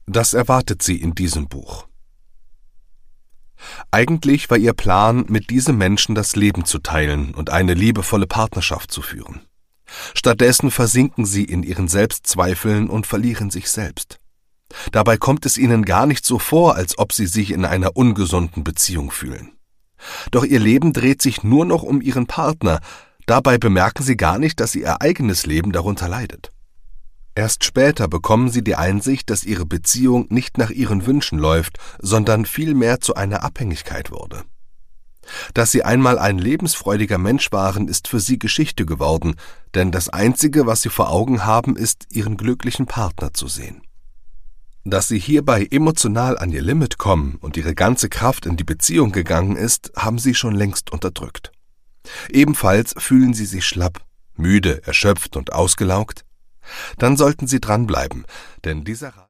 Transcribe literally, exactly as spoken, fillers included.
Das erwartet sie in diesem Buch. Eigentlich war ihr Plan, mit diesem Menschen das Leben zu teilen und eine liebevolle Partnerschaft zu führen. Stattdessen versinken sie in ihren Selbstzweifeln und verlieren sich selbst. Dabei kommt es ihnen gar nicht so vor, als ob sie sich in einer ungesunden Beziehung fühlen. Doch ihr Leben dreht sich nur noch um ihren Partner, dabei bemerken sie gar nicht, dass ihr eigenes Leben darunter leidet. Erst später bekommen sie die Einsicht, dass ihre Beziehung nicht nach ihren Wünschen läuft, sondern vielmehr zu einer Abhängigkeit wurde. Dass sie einmal ein lebensfreudiger Mensch waren, ist für sie Geschichte geworden, denn das Einzige, was sie vor Augen haben, ist, ihren glücklichen Partner zu sehen. Dass sie hierbei emotional an ihr Limit kommen und ihre ganze Kraft in die Beziehung gegangen ist, haben sie schon längst unterdrückt. Ebenfalls fühlen sie sich schlapp, müde, erschöpft und ausgelaugt. Dann sollten sie dranbleiben, denn dieser